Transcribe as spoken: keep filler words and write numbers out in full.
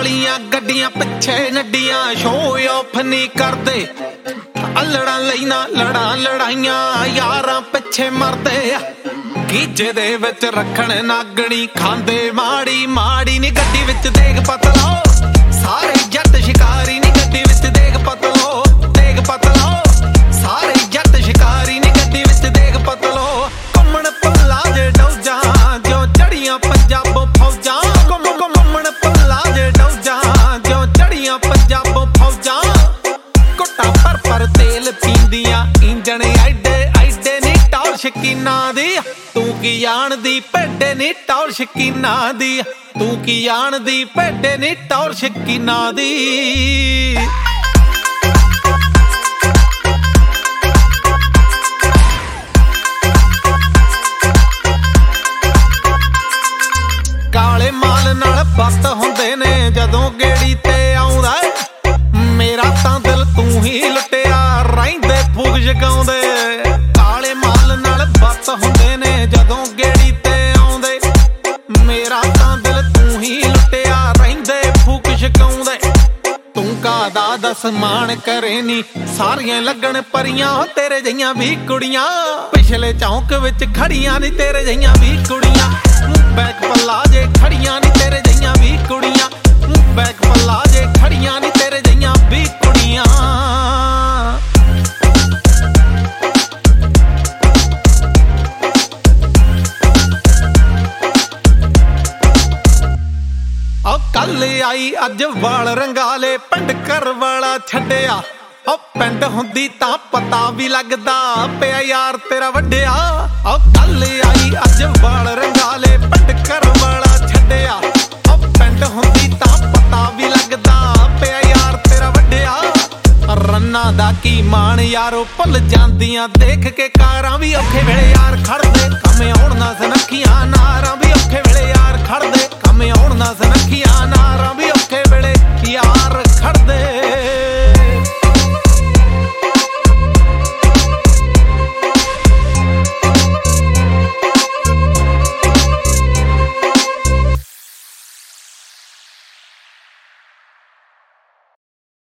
ਕਾਲੀਆਂ ਗੱਡੀਆਂ ਪਿੱਛੇ ਨੱਡੀਆਂ ਸ਼ੋਅ ਆਫ ਨਹੀਂ ਕਰਦੇ ਅਲੜਾਂ ਲਈ ਨਾ ਲੜਾਂ ਲੜਾਈਆਂ ਯਾਰਾਂ ਪਿੱਛੇ ਮਰਦੇ ਆ ਗੀਜੇ ਦੇ ਵਿੱਚ ਰੱਖਣ ਨਾਗਣੀ ਖਾਂਦੇ ਮਾੜੀ ਮਾੜੀ ਨੀ ਗੱਡੀ ਵਿੱਚ ਦੇਖ ਪਤਲੋ ਸਾਰੇ ਜੱਟ ਸ਼ਿਕਾਰੀ ਨੀ ਗੱਡੀ ਵਿੱਚ ਦੇਖ ਪਤਲੋ ਦੇਖ ਪਤਲੋ ਸਾਰੇ ਜੱਟ ਸ਼ਿਕਾਰੀ ਨੀ ਗੱਡੀ ਵਿੱਚ ਦੇਖ ਪਤਲੋ ਘੁੰਮਣ ਪੱਲਾ ਜੇ ਡੌਜਾਂ ਜੋ ਚੜੀਆਂ ਪੰਜਾਬੋਂ ਫੌਜਾਂ ਘੁੰਮ ਘੁੰਮਣ ਪੱਲਾ ਜੇ ਡੌਜਾਂ ਜੋ ਚੜੀਆਂ ਪੰਜਾਬੋਂ ਫੌਜਾਂ ਕੁੱਟਾ ਪਰ ਪਰ ਤੇਲ ਪੀਂਦੀਆਂ ਇੰਜਣ ਐਡੇ ਐਡੇ ਨੀ ਟੌਰ ਸ਼ਕੀਨਾਂ ਦੀ ਤੂੰ ਕੀ ਜਾਣਦੀ ਭੇਡੇ ਨੀ ਟੌਰ ਸ਼ਕੀਨਾਂ ਦੀ ਤੂੰ ਕੀ ਜਾਣਦੀ ਭੇਡੇ ਨੀ ਟੌਰ ਸ਼ਕੀਨਾਂ ਦੀ ਕਾਲੇ ਮਾਲ ਨਾਲ ਬੱਤ ਹੁੰਦੇ ਨੇ ਜਦੋਂ ਗੇੜੀ ਤੇ ਆਉਂਦਾ ਮੇਰਾ ਤਾਂ ਦਿਲ ਤੂੰ ਹੀ ਲੁੱਟਿਆ ਰਹਿੰਦੇ ਫੂਕ ਜਗਾਉਂਦੇ ਕਾਲੇ ਮਾਲ ਨਾਲ ਬੱਤ ਹੁੰਦੇ ਨੇ ਜਦੋਂ ਗੇੜੀ ਤੇ ਆਉਂਦੇ ਮੇਰਾ ਤਾਂ ਦਿਲ ਤੂੰ ਹੀ ਲੁੱਟਿਆ ਰਹਿੰਦੇ ਫੂਕ ਜਗਾਉਂਦੇ ਤੂੰ ਕਾਦਾ ਦਸ ਮਾਣ ਕਰੇ ਨੀ ਸਾਰੀਆਂ ਲੱਗਣ ਪਰੀਆਂ ਤੇਰੇ ਜਈਆਂ ਵੀ ਕੁੜੀਆਂ ਪਿਛਲੇ ਚੌਂਕ ਵਿੱਚ ਖੜੀਆਂ ਨੀ ਤੇਰੇ ਜਈਆਂ ਵੀ ਕੁੜੀਆਂ ਬੈਕ ਪੱਲਾ ਜੇ ਖੜੀਆਂ ਨੀ ਤੇਰੇ ਜਈਆਂ ਵੀ ਕੁੜੀਆਂ ਬੈਕ ਪੱਲਾ ਜੇ ਖੜੀਆਂ ਨੀ ਤੇਰੇ ਜਈਆਂ ਵੀ ਕੁੜੀਆਂ ਓ ਕੱਲ ਆਈ ਅੱਜ ਵਾਲ ਰੰਗਾਲੇ ਪਿੰਡ ਘਰ ਵਾਲਾ ਛੱਡਿਆ ਓ ਪਿੰਡ ਹੁੰਦੀ ਤਾਂ ਪਤਾ ਵੀ ਲੱਗਦਾ ਪਿਆ ਯਾਰ ਤੇਰਾ ਵੱਡਿਆ ਓ ਕੱਲ ਆਈ ਅੱਜ ਵਾਲ ਰੰਗਾਲੇ ਪਿੰਡ ਘਰ ਵਾਲਾ ਛੱਡਿਆ ਓ ਪਿੰਡ ਹੁੰਦੀ ਤਾਂ ਪਤਾ ਵੀ ਲੱਗਦਾ ਪਿਆ ਯਾਰ ਤੇਰਾ ਵੱਡਿਆ ਰੰਨਾਂ ਦਾ ਕੀ ਮਾਣ ਯਾਰੋ ਭੁੱਲ ਜਾਂਦੀਆਂ ਦੇਖ ਕੇ ਕਾਰਾਂ ਵੀ ਔਖੇ ਵੇਲੇ ਯਾਰ ਖੜ